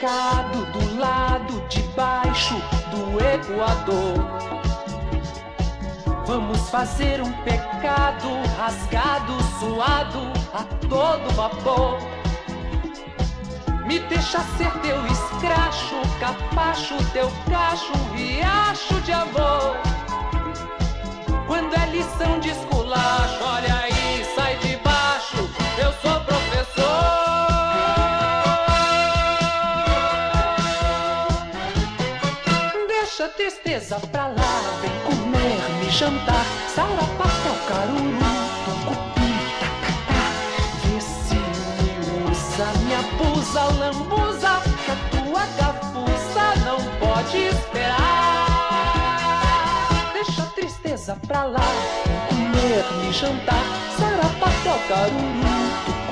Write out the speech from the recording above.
pecado do lado de baixo do Equador. Vamos fazer um pecado rasgado, suado a todo vapor. Me deixa ser teu escracho, capacho, teu cacho, um riacho de amor. Quando é lição de esculacho, olha aí, sai de baixo, eu sou professor. Deixa a tristeza pra lá, vem comer, me jantar, sarapatel, caruru, tucupi, tacacá. Vê se me usa, me abusa, lambuza, que a tua gafusa não pode esperar. Deixa a tristeza pra lá, vem comer, me jantar, sarapatel, caruru, tucupi.